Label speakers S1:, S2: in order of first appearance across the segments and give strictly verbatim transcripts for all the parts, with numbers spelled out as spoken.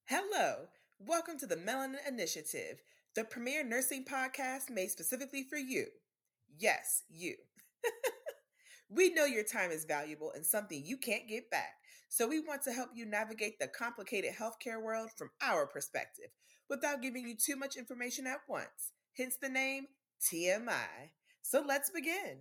S1: Hello, welcome to the Melanin Initiative, the premier nursing podcast made specifically for you. Yes, you. We know your time is valuable and something you can't get back, so we want to help you navigate the complicated healthcare world from our perspective without giving you too much information at once, hence the name T M I. So let's begin.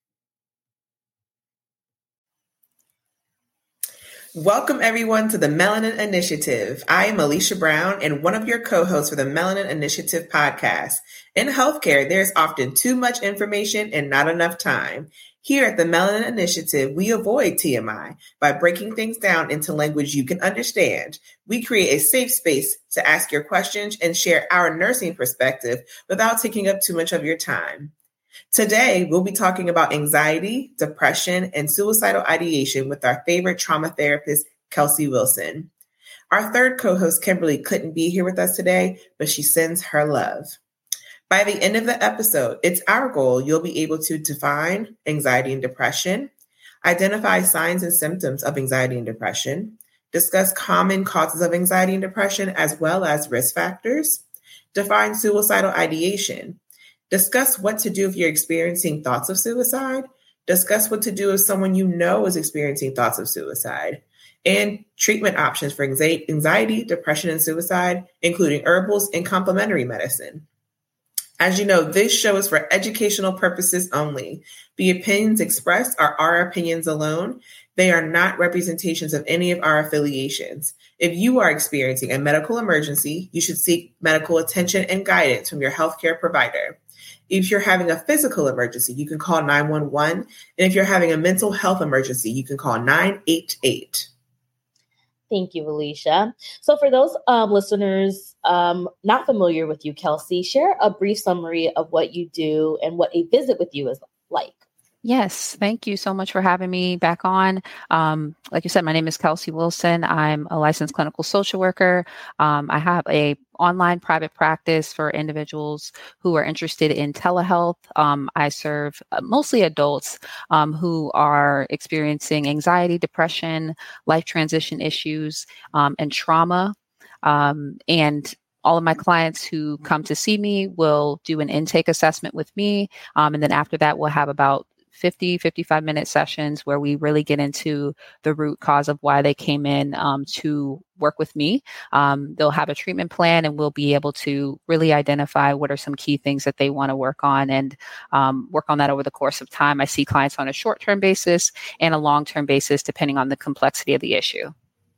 S1: Welcome, everyone, to the Melanin Initiative. I am Alicia Brown and one of your co-hosts for the Melanin Initiative podcast. In healthcare, there's often too much information and not enough time. Here at the Melanin Initiative, we avoid T M I by breaking things down into language you can understand. We create a safe space to ask your questions and share our nursing perspective without taking up too much of your time. Today, we'll be talking about anxiety, depression, and suicidal ideation with our favorite trauma therapist, Kelsey Wilson. Our third co-host, Kimberly, couldn't be here with us today, but she sends her love. By the end of the episode, it's our goal you'll be able to define anxiety and depression, identify signs and symptoms of anxiety and depression, discuss common causes of anxiety and depression as well as risk factors, define suicidal ideation, discuss what to do if you're experiencing thoughts of suicide, discuss what to do if someone you know is experiencing thoughts of suicide, and treatment options for anxiety, depression, and suicide, including herbals and complementary medicine. As you know, this show is for educational purposes only. The opinions expressed are our opinions alone. They are not representations of any of our affiliations. If you are experiencing a medical emergency, you should seek medical attention and guidance from your healthcare provider. If you're having a physical emergency, you can call nine one one. And if you're having a mental health emergency, you can call nine eight eight.
S2: Thank you, Alicia. So for those um, listeners um, not familiar with you, Kelsey, share a brief summary of what you do and what a visit with you is like.
S3: Yes, thank you so much for having me back on. Um, like you said, my name is Kelsey Wilson. I'm a licensed clinical social worker. Um, I have a online private practice for individuals who are interested in telehealth. Um, I serve uh, mostly adults um, who are experiencing anxiety, depression, life transition issues, um, and trauma. Um, and all of my clients who come to see me will do an intake assessment with me. Um, and then after that, we'll have about fifty, fifty-five minute sessions where we really get into the root cause of why they came in um, to work with me. Um, they'll have a treatment plan and we'll be able to really identify what are some key things that they want to work on and um, work on that over the course of time. I see clients on a short-term basis and a long-term basis, depending on the complexity of the issue.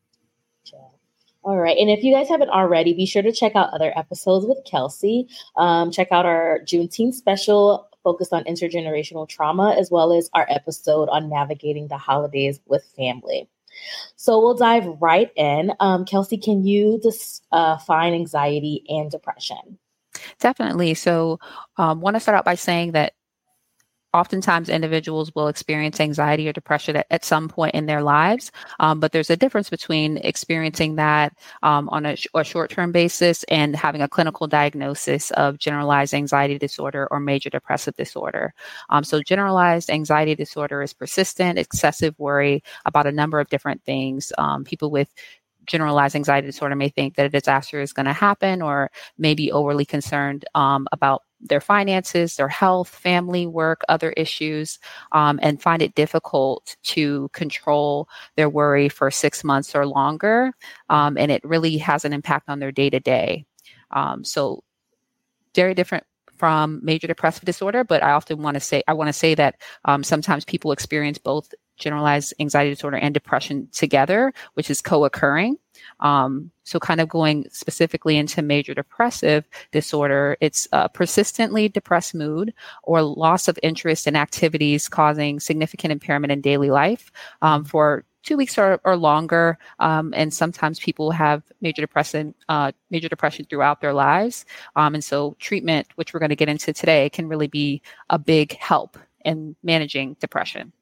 S2: All right. And if you guys haven't already, be sure to check out other episodes with Kelsey. Um, check out our Juneteenth special focused on intergenerational trauma, as well as our episode on navigating the holidays with family. So we'll dive right in. Um, Kelsey, can you just uh, define anxiety and depression?
S3: Definitely. So I um, want to start out by saying that oftentimes individuals will experience anxiety or depression at, at some point in their lives, um, but there's a difference between experiencing that um, on a, sh- a short-term basis and having a clinical diagnosis of generalized anxiety disorder or major depressive disorder. Um, so generalized anxiety disorder is persistent, excessive worry about a number of different things. Um, people with generalized anxiety disorder may think that a disaster is going to happen or may be overly concerned um, about their finances, their health, family, work, other issues, um, and find it difficult to control their worry for six months or longer. Um, and it really has an impact on their day-to-day. Um, so very different from major depressive disorder, but I often want to say, I want to say that um, sometimes people experience both generalized anxiety disorder and depression together, which is co-occurring. Um, so kind of going specifically into major depressive disorder, it's a persistently depressed mood or loss of interest in activities causing significant impairment in daily life um, for two weeks or, or longer. Um, and sometimes people have major depression, uh, major depression throughout their lives. Um, and so treatment, which we're going to get into today, can really be a big help in managing depression.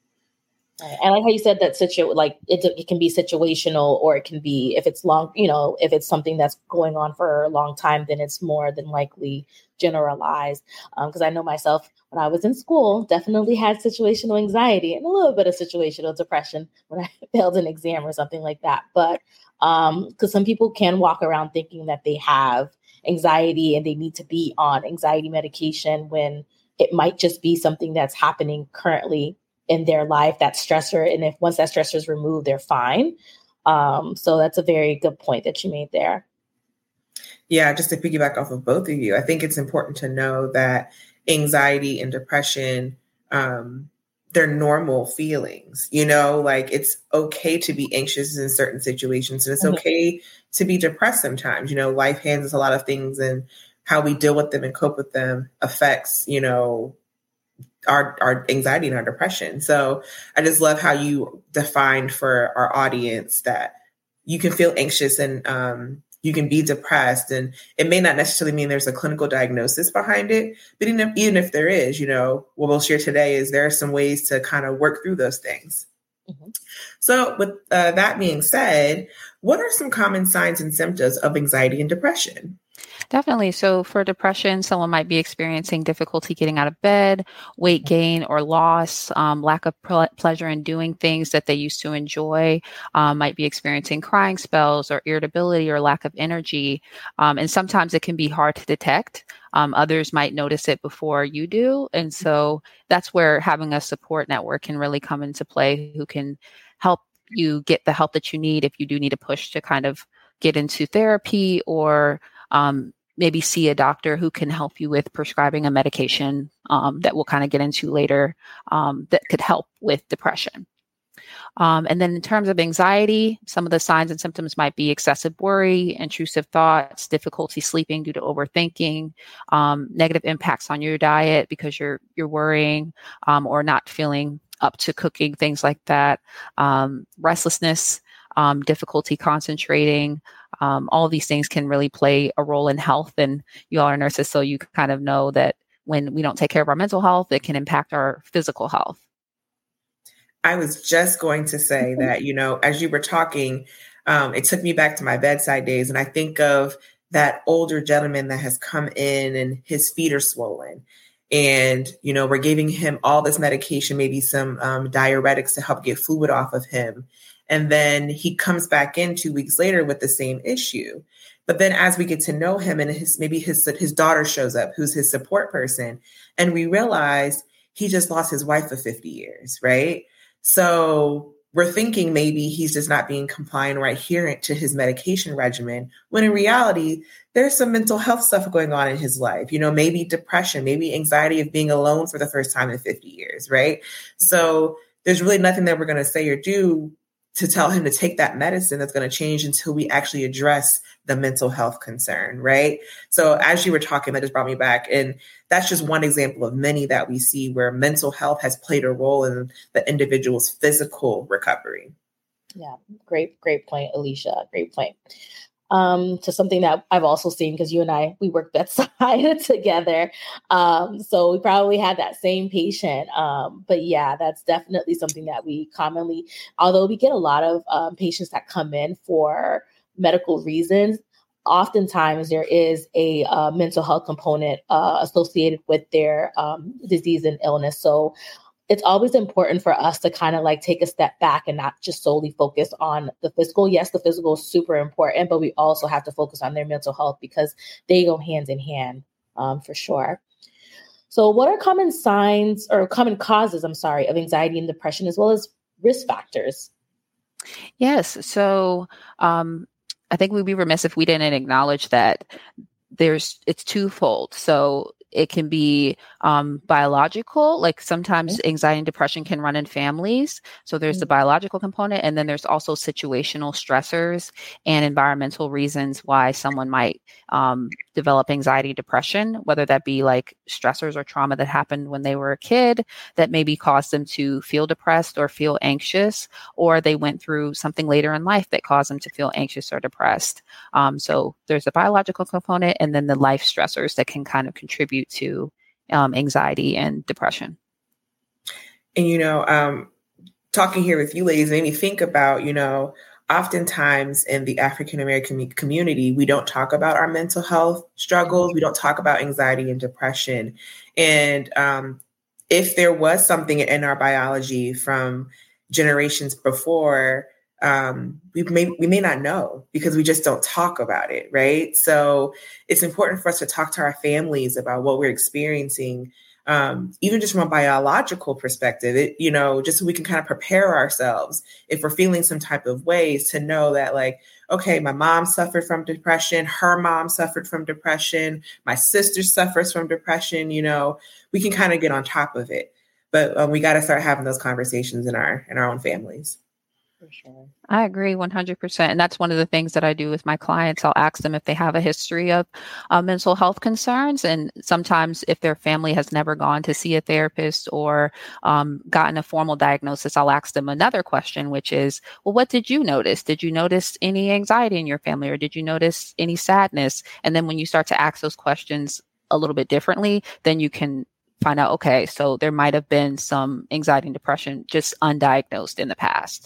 S2: I like how you said that situ like it, it can be situational, or it can be, if it's long, you know, if it's something that's going on for a long time, then it's more than likely generalized. Because um, I know myself, when I was in school, definitely had situational anxiety and a little bit of situational depression when I failed an exam or something like that. But Um, because some people can walk around thinking that they have anxiety and they need to be on anxiety medication when it might just be something that's happening currently in their life, that stressor. And if once that stressor is removed, they're fine. Um, so that's a very good point that you made there.
S1: Yeah, just to piggyback off of both of you, I think it's important to know that anxiety and depression, um, they're normal feelings, you know, like it's okay to be anxious in certain situations and it's mm-hmm. okay to be depressed sometimes. You know, life hands us a lot of things and how we deal with them and cope with them affects, you know, our, our anxiety and our depression. So I just love how you defined for our audience that you can feel anxious and, um, you can be depressed, and it may not necessarily mean there's a clinical diagnosis behind it, but even if, even if there is, you know, what we'll share today is there are some ways to kind of work through those things. Mm-hmm. So with uh, that being said, what are some common signs and symptoms of anxiety and depression?
S3: Definitely. So for depression, someone might be experiencing difficulty getting out of bed, weight gain or loss, um, lack of ple- pleasure in doing things that they used to enjoy, um, might be experiencing crying spells or irritability or lack of energy. Um, and sometimes it can be hard to detect. Um, others might notice it before you do. And so that's where having a support network can really come into play, who can help you get the help that you need if you do need a push to kind of get into therapy or um, maybe see a doctor who can help you with prescribing a medication um, that we'll kind of get into later um, that could help with depression. Um, and then in terms of anxiety, some of the signs and symptoms might be excessive worry, intrusive thoughts, difficulty sleeping due to overthinking, um, negative impacts on your diet because you're you're worrying um, or not feeling up to cooking, things like that, um, restlessness, um, difficulty concentrating. Um, all of these things can really play a role in health. And you all are nurses, so you kind of know that when we don't take care of our mental health, it can impact our physical health.
S1: I was just going to say that, you know, as you were talking, um, it took me back to my bedside days. And I think of that older gentleman that has come in and his feet are swollen. And, you know, we're giving him all this medication, maybe some um, diuretics to help get fluid off of him. And then he comes back in two weeks later with the same issue. But then as we get to know him and his maybe his his daughter shows up, who's his support person, and we realize he just lost his wife of fifty years, right? So we're thinking maybe he's just not being compliant or adherent to his medication regimen, when in reality, there's some mental health stuff going on in his life. You know, maybe depression, maybe anxiety of being alone for the first time in fifty years, right? So there's really nothing that we're going to say or do to tell him to take that medicine that's going to change until we actually address the mental health concern, right? So as you were talking, that just brought me back. And that's just one example of many that we see where mental health has played a role in the individual's physical recovery.
S2: Yeah, great, great point, Alicia. Great point. Um, to something that I've also seen, because you and I, we work bedside together. Um, so we probably had that same patient. Um, but yeah, that's definitely something that we commonly, although we get a lot of um, patients that come in for medical reasons, oftentimes there is a uh, mental health component uh, associated with their um, disease and illness. So it's always important for us to kind of like take a step back and not just solely focus on the physical. Yes, the physical is super important, but we also have to focus on their mental health because they go hand in hand um, for sure. So what are common signs or common causes, I'm sorry, of anxiety and depression, as well as risk factors?
S3: Yes. So um, I think we'd be remiss if we didn't acknowledge that there's it's twofold. So it can be um, biological, like sometimes anxiety and depression can run in families. So there's the biological component, and then there's also situational stressors and environmental reasons why someone might um, develop anxiety, depression, whether that be like stressors or trauma that happened when they were a kid that maybe caused them to feel depressed or feel anxious, or they went through something later in life that caused them to feel anxious or depressed. Um, so there's a biological component and then the life stressors that can kind of contribute to um, anxiety and depression.
S1: And, you know, um, talking here with you ladies made me think about, you know, oftentimes in the African-American community, we don't talk about our mental health struggles. We don't talk about anxiety and depression. And um, if there was something in our biology from generations before, um, we may we may not know because we just don't talk about it, right? So it's important for us to talk to our families about what we're experiencing, um, even just from a biological perspective, it, you know, just so we can kind of prepare ourselves if we're feeling some type of ways to know that, like, okay, my mom suffered from depression, her mom suffered from depression, my sister suffers from depression, you know, we can kind of get on top of it. But um, we got to start having those conversations in our in our own families.
S2: For sure.
S3: I agree one hundred percent. And that's one of the things that I do with my clients. I'll ask them if they have a history of uh, mental health concerns. And sometimes if their family has never gone to see a therapist or um, gotten a formal diagnosis, I'll ask them another question, which is, well, what did you notice? Did you notice any anxiety in your family, or did you notice any sadness? And then when you start to ask those questions a little bit differently, then you can find out, okay, so there might have been some anxiety and depression just undiagnosed in the past.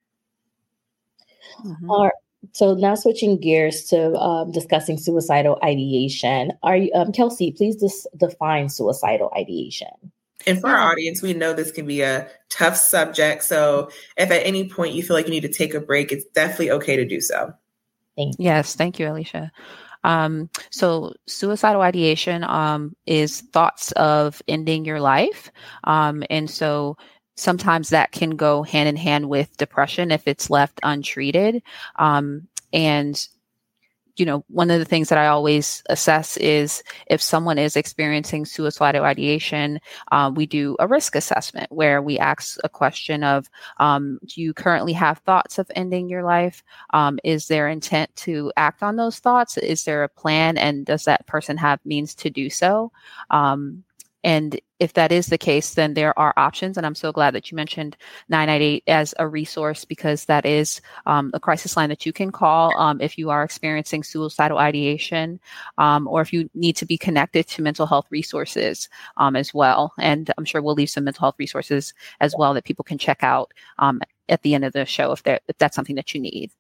S2: Mm-hmm. All right. So now switching gears to um, discussing suicidal ideation. Are you, um, Kelsey, please dis- define suicidal ideation.
S1: And for our audience, we know this can be a tough subject. So if at any point you feel like you need to take a break, it's definitely okay to do so.
S3: Thank you. Yes. Thank you, Alicia. Um, so suicidal ideation um, is thoughts of ending your life. Um, and so sometimes that can go hand in hand with depression if it's left untreated. Um, and, you know, one of the things that I always assess is if someone is experiencing suicidal ideation, uh, we do a risk assessment where we ask a question of, um, do you currently have thoughts of ending your life? Um, is there intent to act on those thoughts? Is there a plan? And does that person have means to do so? Um, And if that is the case, then there are options. And I'm so glad that you mentioned nine nine eight as a resource, because that is um, a crisis line that you can call um, if you are experiencing suicidal ideation, um, or if you need to be connected to mental health resources um, as well. And I'm sure we'll leave some mental health resources as well that people can check out um, at the end of the show if, if that's something that you need.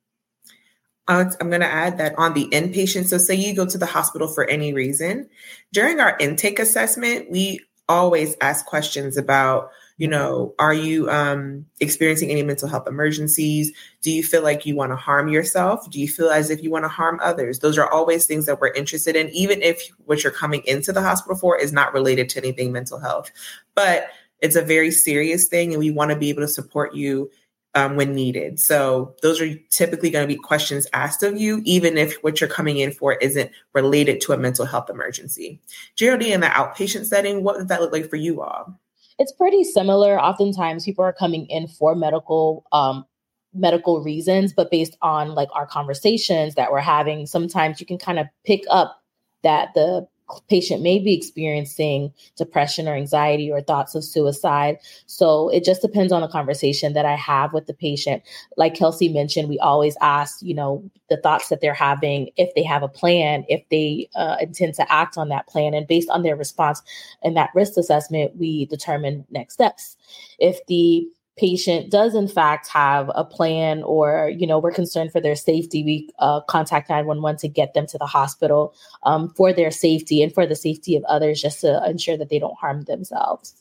S1: Uh, I'm going to add that on the inpatient. So say you go to the hospital for any reason, during our intake assessment, we always ask questions about, you know, are you um, experiencing any mental health emergencies? Do you feel like you want to harm yourself? Do you feel as if you want to harm others? Those are always things that we're interested in, even if what you're coming into the hospital for is not related to anything mental health. But it's a very serious thing, and we want to be able to support you Um, when needed. So those are typically going to be questions asked of you, even if what you're coming in for isn't related to a mental health emergency. Geraldine, in the outpatient setting, what does that look like for you all?
S2: It's pretty similar. Oftentimes people are coming in for medical um, medical reasons, but based on like our conversations that we're having, sometimes you can kind of pick up that the patient may be experiencing depression or anxiety or thoughts of suicide. So it just depends on the conversation that I have with the patient. Like Kelsey mentioned, we always ask, you know, the thoughts that they're having, if they have a plan, if they uh, intend to act on that plan. And based on their response in that risk assessment, we determine next steps. If the patient does in fact have a plan, or, you know, we're concerned for their safety, we uh, contact nine one one to get them to the hospital um, for their safety and for the safety of others, just to ensure that they don't harm themselves.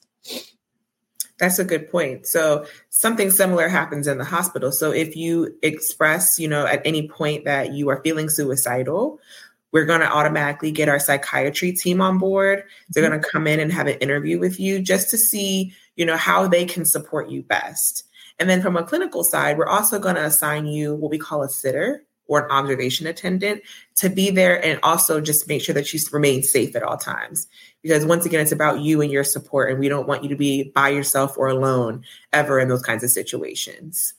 S1: That's a good point. So something similar happens in the hospital. So if you express, you know, at any point that you are feeling suicidal, we're going to automatically get our psychiatry team on board. They're going to come in and have an interview with you just to see, you know, how they can support you best. And then from a clinical side, we're also going to assign you what we call a sitter or an observation attendant to be there and also just make sure that you remain safe at all times. Because once again, it's about you and your support, and we don't want you to be by yourself or alone ever in those kinds of situations.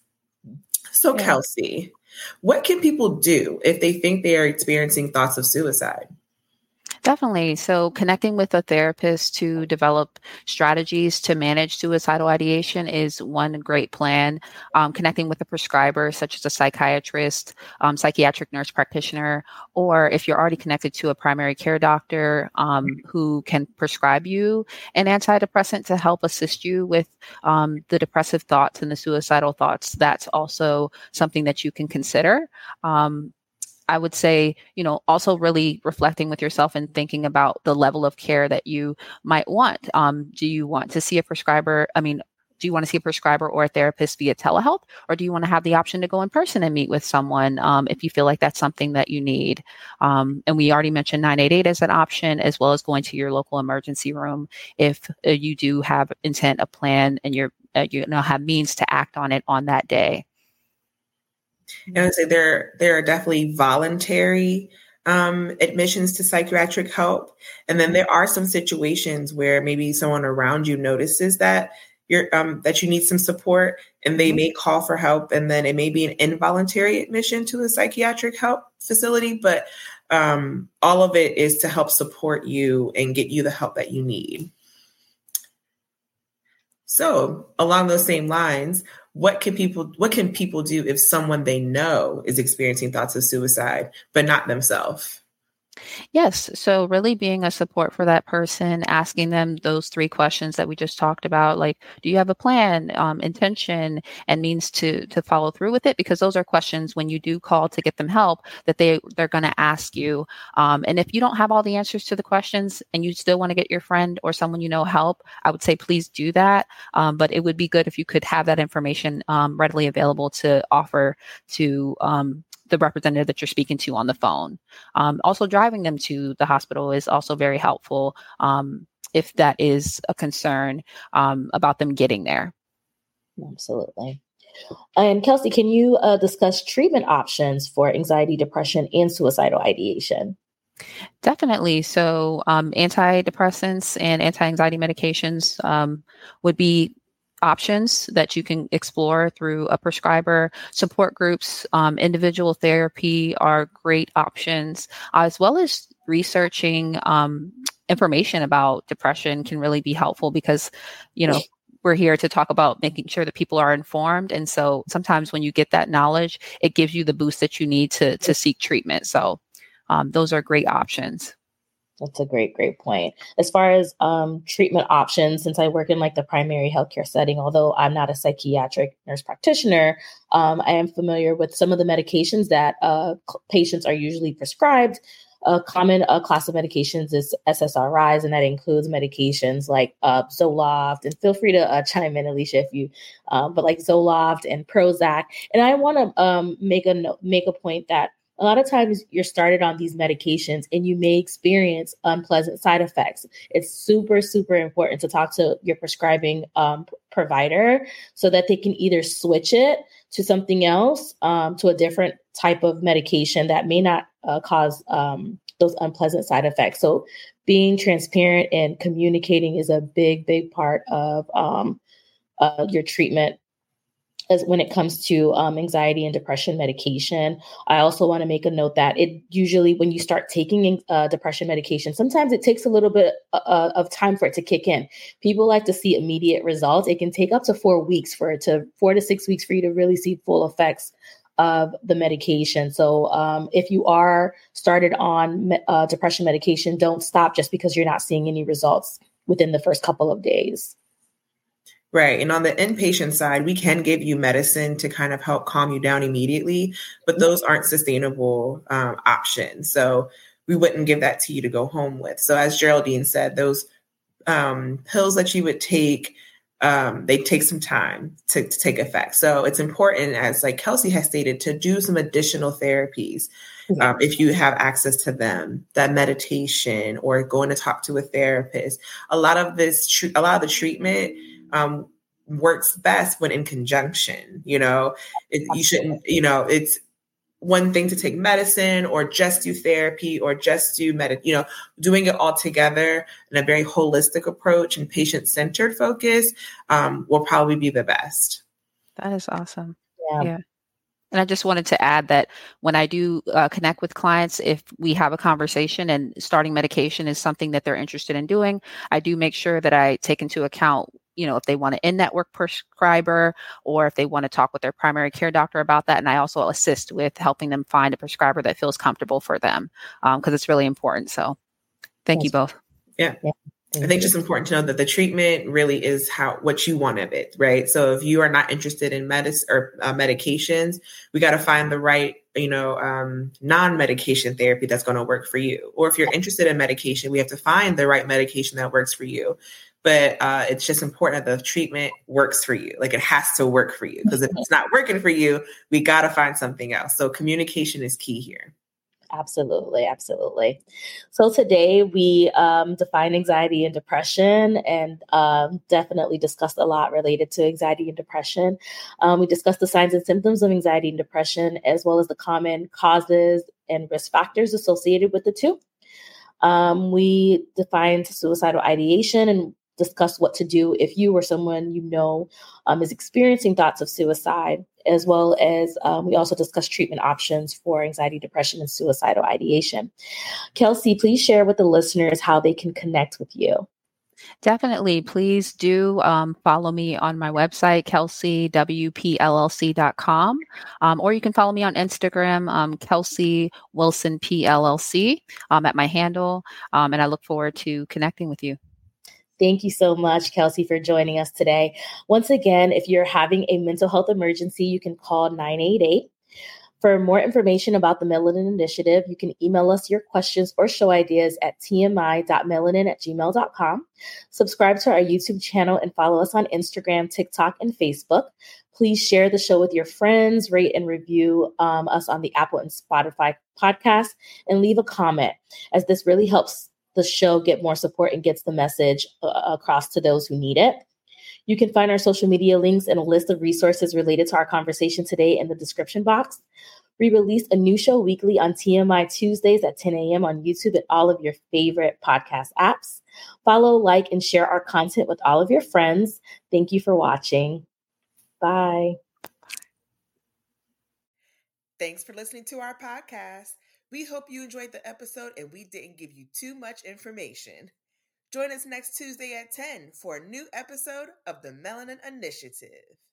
S1: So yeah. Kelsey, what can people do if they think they are experiencing thoughts of suicide?
S3: Definitely. So connecting with a therapist to develop strategies to manage suicidal ideation is one great plan. Um, connecting with a prescriber, such as a psychiatrist, um, psychiatric nurse practitioner, or if you're already connected to a primary care doctor um, who can prescribe you an antidepressant to help assist you with um, the depressive thoughts and the suicidal thoughts, that's also something that you can consider. Um, I would say, you know, also really reflecting with yourself and thinking about the level of care that you might want. Um, do you want to see a prescriber? I mean, do you want to see a prescriber or a therapist via telehealth, or do you want to have the option to go in person and meet with someone um, if you feel like that's something that you need? Um, and we already mentioned nine eight eight as an option, as well as going to your local emergency room if uh, you do have intent, a plan, and you're uh, you now have means to act on it on that day.
S1: And I would say there there are definitely voluntary um, admissions to psychiatric help. And then there are some situations where maybe someone around you notices that you're um, that you need some support, and they may call for help. And then it may be an involuntary admission to a psychiatric help facility. But um, all of it is to help support you and get you the help that you need. So along those same lines, what can people what can people do if someone they know is experiencing thoughts of suicide, but not themselves?
S3: Yes. So really being a support for that person, asking them those three questions that we just talked about, like, do you have a plan, um, intention, and means to to follow through with it? Because those are questions when you do call to get them help that they, they're going to ask you. Um, and if you don't have all the answers to the questions and you still want to get your friend or someone you know help, I would say please do that. Um, but it would be good if you could have that information um, readily available to offer to um the representative that you're speaking to on the phone. Um, also, driving them to the hospital is also very helpful um, if that is a concern um, about them getting there.
S2: Absolutely. And Kelsey, can you uh, discuss treatment options for anxiety, depression, and suicidal ideation?
S3: Definitely. So um, antidepressants and anti-anxiety medications um, would be options that you can explore through a prescriber. Support groups, um, individual therapy are great options, uh, as well as researching um, information about depression can really be helpful because, you know, we're here to talk about making sure that people are informed. And so sometimes when you get that knowledge, it gives you the boost that you need to, to seek treatment. So um, those are great options.
S2: That's a great, great point. As far as um, treatment options, since I work in like the primary healthcare setting, although I'm not a psychiatric nurse practitioner, um, I am familiar with some of the medications that uh, patients are usually prescribed. A common uh, class of medications is S S R Is, and that includes medications like uh, Zoloft. And feel free to uh, chime in, Alicia, if you, um, but like Zoloft and Prozac. And I want to um, make a no- make a point that a lot of times you're started on these medications and you may experience unpleasant side effects. It's super, super important to talk to your prescribing um, provider so that they can either switch it to something else, um, to a different type of medication that may not uh, cause um, those unpleasant side effects. So being transparent and communicating is a big, big part of um, uh, your treatment. As when it comes to um, anxiety and depression medication. I also want to make a note that it usually, when you start taking uh, depression medication, sometimes it takes a little bit uh, of time for it to kick in. People like to see immediate results. It can take up to four weeks for it to, four to six weeks for you to really see full effects of the medication. So um, if you are started on uh, depression medication, don't stop just because you're not seeing any results within the first couple of days.
S1: Right. And on the inpatient side, we can give you medicine to kind of help calm you down immediately, but those aren't sustainable um, options. So we wouldn't give that to you to go home with. So as Geraldine said, those um, pills that you would take, um, they take some time to, to take effect. So it's important, as like Kelsey has stated, to do some additional therapies. Um, if you have access to them, that meditation or going to talk to a therapist. A lot of this, tr- a lot of the treatment um, works best when in conjunction. You know, it, you shouldn't, you know, it's one thing to take medicine or just do therapy or just do med, you know, doing it all together in a very holistic approach and patient-centered focus um, will probably be the best.
S3: That is awesome.
S2: Yeah.
S3: yeah. And I just wanted to add that when I do uh, connect with clients, if we have a conversation and starting medication is something that they're interested in doing, I do make sure that I take into account, you know, if they want an in-network prescriber or if they want to talk with their primary care doctor about that. And I also assist with helping them find a prescriber that feels comfortable for them because um, it's really important. So thank
S2: That's
S3: you both.
S1: Yeah.
S2: yeah.
S1: I think it's just important to know that the treatment really is how what you want of it, right? So if you are not interested in medicine or uh, medications, we got to find the right, you know, um, non-medication therapy that's going to work for you. Or if you're interested in medication, we have to find the right medication that works for you. but uh, it's just important that the treatment works for you. Like it has to work for you, because if it's not working for you, we got to find something else. So communication is key here.
S2: Absolutely. Absolutely. So today we um, defined anxiety and depression, and um, definitely discussed a lot related to anxiety and depression. Um, we discussed the signs and symptoms of anxiety and depression, as well as the common causes and risk factors associated with the two. Um, we defined suicidal ideation and discussed what to do if you or someone you know um, is experiencing thoughts of suicide, as well as um, we also discussed treatment options for anxiety, depression, and suicidal ideation. Kelsey, please share with the listeners how they can connect with you.
S3: Definitely. Please do um, follow me on my website, kelsey w p l l c dot com. Um, or you can follow me on Instagram, um, Kelsey Wilson P L L C um, at my handle. Um, and I look forward to connecting with you.
S2: Thank you so much, Kelsey, for joining us today. Once again, if you're having a mental health emergency, you can call nine eight eight. For more information about the Melanin Initiative, you can email us your questions or show ideas at t m i dot melanin at gmail dot com. Subscribe to our YouTube channel and follow us on Instagram, TikTok, and Facebook. Please share the show with your friends, rate and review um, us on the Apple and Spotify podcast, and leave a comment, as this really helps the show get more support and gets the message uh, across to those who need it. You can find our social media links and a list of resources related to our conversation today in the description box. We release a new show weekly on T M I Tuesdays at ten a.m. on YouTube and all of your favorite podcast apps. Follow, like, and share our content with all of your friends. Thank you for watching. Bye.
S1: Thanks for listening to our podcast. We hope you enjoyed the episode and we didn't give you too much information. Join us next Tuesday at ten for a new episode of the Melanin Initiative.